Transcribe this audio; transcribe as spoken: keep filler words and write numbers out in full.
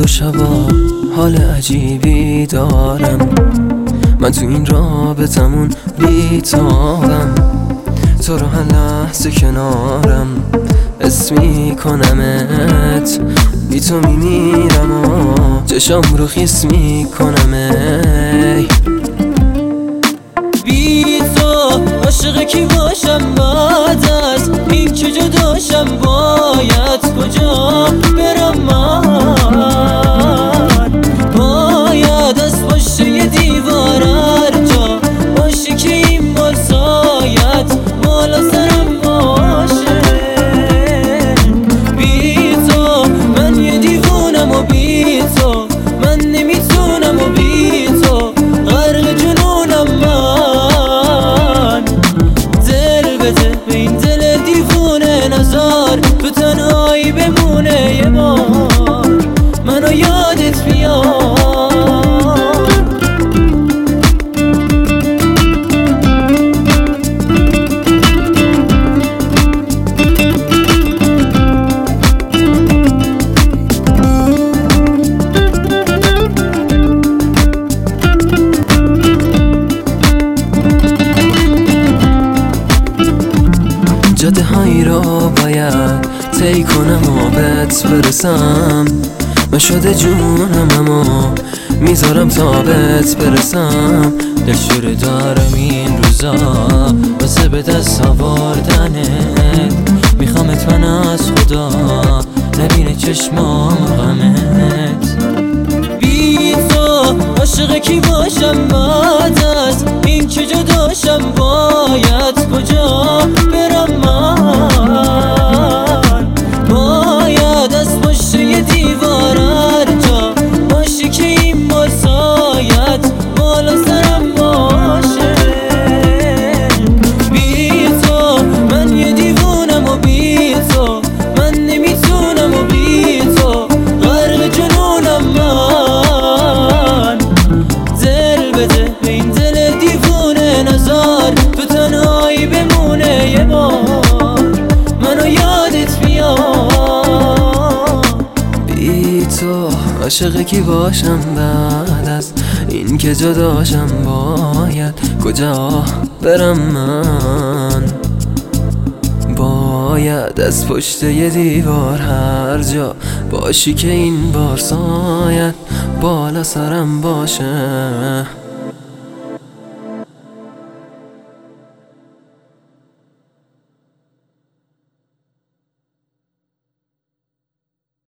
دو شبا حال عجیبی دارم، من تو این رابطمون بیتابم، تو رو هر لحظه کنارم حس میکنمت، بی تو میمیرم و چشام رو خیس میکنم. ای بی تو عاشق کی باشم بعد از این که جداشم، باید کجا برم من؟ باید از پشت یه دیوار هر جا باشی که این بار سایت بالا سرم باشه. بی تو من یه دیوونم و بی تو من نمیتونم و بی تو غرق جنونم من. دل بده به این دل دیوونه، نزار تو تنهایی بمونه یه بار، منو یادت بیاد. جاده هایی رو باید طی کنم و بهت برسم، من شده جونم اما میذارم تا بهت برسم. دلشوره دارم این روزا واسه به دست آوردنت، میخوامت من از خدا نبینه چشمام غمت. بی تو عاشق کی باشم بعد از این که جداشم، باید کجا برم من؟ باید از پشت یه دیوار هر جا باشی که این بار سایت بالا سرم باشه. بی تو من یه دیوونم و بی تو من نمیتونم و بی تو غرق جنونم من. دل بده به این دل دیوونه، نزار تو تنهایی بمونه یه بار، منو یادت بیاد. بی تو عاشق کی باشم بعد از این که جداشم، باید کجا برم من؟ باید از پشت یه دیوار هر جا باشی که این بار سایت بالا سرم باشه.